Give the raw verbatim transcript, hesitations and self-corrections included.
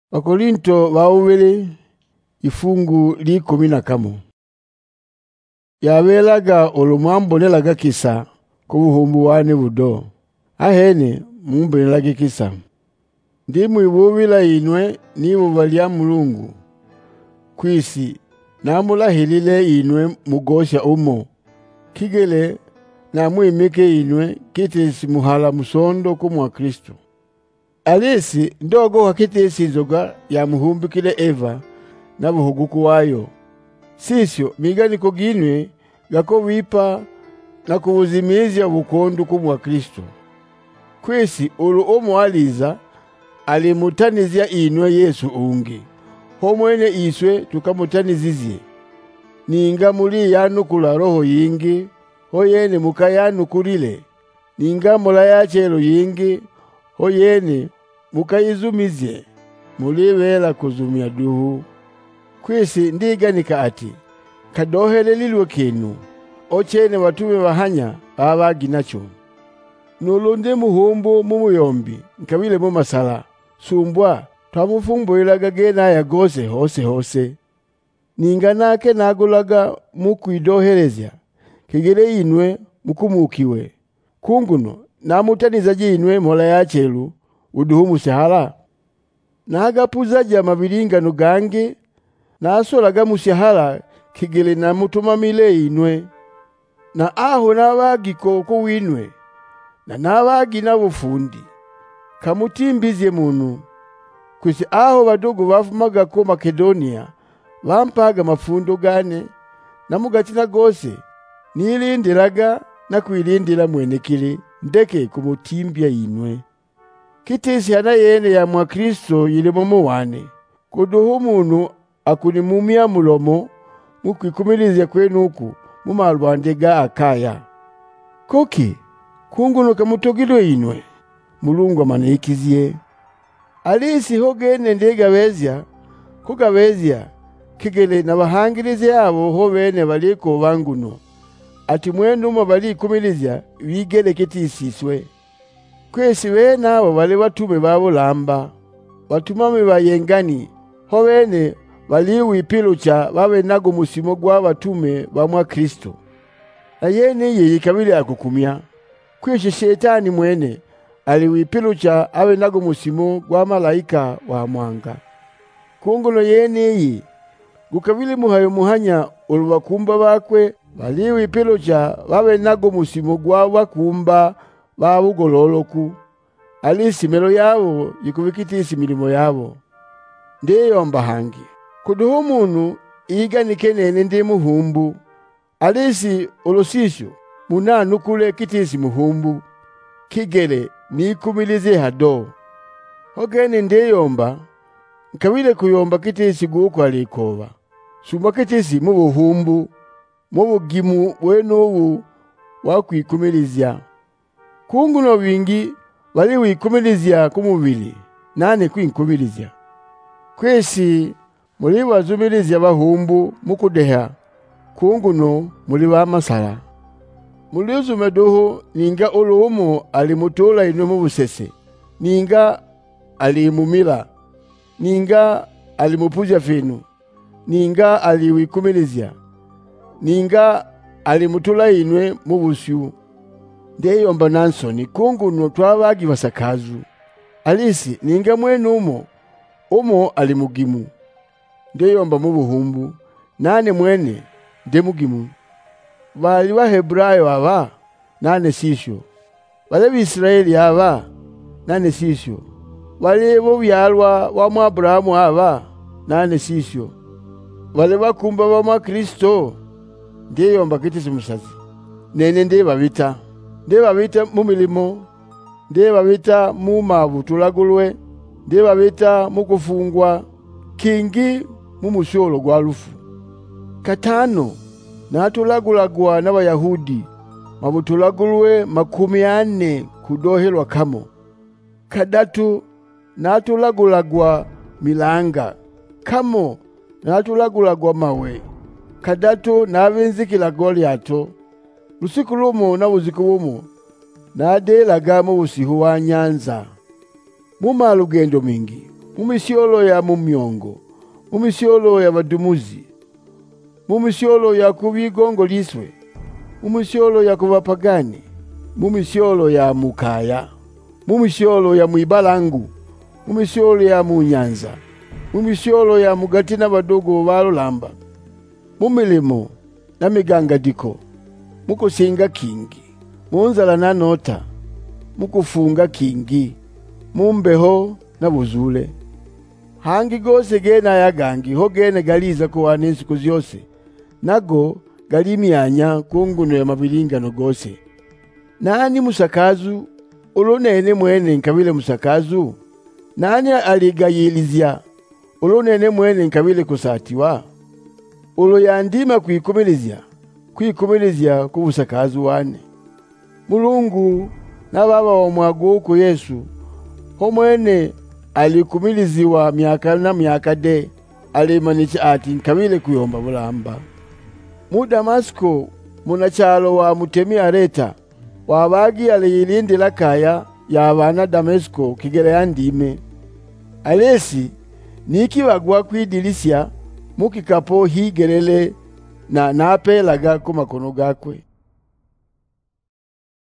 Wakorinto wawili ifungu li kumi na kamo. Yabelaga olumwambonelaga kisa kubuhumbu wane budo. Ahene mumbonelage kisa. Ndimu ibubila inwe nibo balya Mulungu. Kwisi namulahilile inwe mugosha umo. Kigele namwimike inwe kitesi muhala musondo kumwa Kristo. Alisi ndogo wakitesi inzoga ya muhumbikile Eva na buhuguku wayo. Sisyo miganiko ginwe gako wipa na kubuzimizya bukondu kumwa Kristo. Kwisi ulu omo aliza alimutanizya inwe Yesu ungi. Homwene iswe tukamutanizizye. Ninga muli yanukula roho yingi, hoyene mukayanukulile. Ninga mula yachelo yingi, hoyene mukayizumizye. Mulibela kuzumya duhu. Kwisi ndiganika ati, kadohelelilwe kinu, ochene watume wahanya babagi nacho. Nulunde muhumbu mumuyombi, nkabile mumasala, sumbwa, twamufumbuilaga gena ya gose hose hose. Ninga nake nagulaga mukwidohelezya, kigele inwe mukumukiwe. Kunguno, namutanizaji inwe mola yachelu, uduhu musyahala. Nagapuzaji amabiringano gange, nasolaga musyahala kigele na mutumamile inwe. Na aho nabagiko kuwinwe, na nabagi na bufundi. Kamutimbize munu. Kwisi aho badogo bafumaga ko Makedonia, bampaga mafundo gane, na mugatina gose, nilindiraga na kuilindira mwenekili, ndeke kumutimbya inwe. Kitisi hana yene ya mwa Kristo yilimomo wane. Kuduhu munu akunimumia mulomo, mukwikumilizya kwenuku, mumalwandega Akaya. Koki, kunguno kamutogilwe inwe, Mulungu amanikizye. Alisi hogene ndega wezya, kuga wezya, kigele na bahangilize yabo hobene baliko banguno. Ati mwenu mabali kumilizya, wigele kitisiswe. Kwesi wena abo bali watume babo lamba. Watumami bayengani, hobene bali wipilucha babe nago musimo gwa watume bamwa Kristo. Na yene ye yikabili akukumya. Kwishi shetani mwene, ali wipilucha abe nago musimo gwa malaika wa mwanga. Kunguno yene ye, gukabili muhayo muhanya uluwakumba bakwe, bali wipilucha babe nago musimo gwa wakumba babugololoku. Alisi melo yabo yikubikitisi milimo yabo. Ndeyo mbahangi. Kuduhu munu iganike nene ndi muhumbu. Alisi olosisyo munanukule kitisi muhumbu. Kigele nikumilize hado. Hogene ndeyomba, nkawile kuyomba kitisi guko alikoba. Sumba kitisi mubuhumbu, mubugimu wenowu wakwikumilizya. Kunguno wingi wali wikumilizya kumubili, nane kwinkumilizya. Kwesi muli wazumilizya bahumbu mukudeha, kunguno muli wa masala. Muli uzumeduhu ninga uluhumu alimutula inwe mubusese, ninga alimumila, ninga alimupuzya finu, ninga aliwikumilizya, ninga alimutula inwe mubusyu. Ndeyomba nansoni kunguno twabagi basakazu. Alisi ninga mwenu umo, umo alimugimu. Ndeyomba mubuhumbu, nane mwene ndemugimu. Bali wa Hebrayo aba, nane sisyo. Bali Israeli aba, nane sisyo. Bali bo byalwa wa mu Abrahamu aba, nane sisyo. Bali bakumba ba mwa Kristo, ndeyomba kitisi musazi. Nene ndeba bita. Ndeba bita mumilimo, ndeba bita mumabu tulagulwe, ndeba bita mukufungwa, kingi mumusholo gwa lufu. Katano, natulagulagwa n'Abayahudi, mabutulagulwe makumi ane kudohelwa kamo. Kadatu, natulagulagwa milanga, kamo natulagulagwa mawe. Kadatu nabinzikila Goliato. Lusiku lumo na uziku lumo, na adelaga mu busihu wa nyanza. Muma lugendo mingi, mumisiolo ya mumyongo, mumisiolo ya badumuzi, mumisiolo ya kubigongo liswe, mumisiolo ya kubapagani, mumisiolo ya mukaya, mumisiolo ya muibalangu, mumisiolo ya munyanza, mumisiolo ya mugati na badogo balolamba, mumilimo na migangadiko, mukusinga kingi, munzala na nota, mukufunga kingi, mumbeho na buzule. Hangi gose gena yagangi ho gene galiza kuwana insiku zyose, nago galimyanya kunguno ya mabilingano gose. Nani musakazu ulonene mwene nkabile musakazu? Nani aligayilizya ulonene mwene nkabile kusatiwa? Ulo yandima kuikumilizya kuikumilizya kubusakazu wane. Mulungu na baba wa mwaguku Yesu ho mwene alikumiliziwa myaka na myaka de alimanicha ati nkabile kuyomba bulamba. Mu Damasko munachalo wa Mutemi Areta wabagi aliyilindi lakaya ya abana Damasko kigera yandime. Alesi niki wagwa kwidilisya mukikapo higerele na napelaga kumakono gakwe.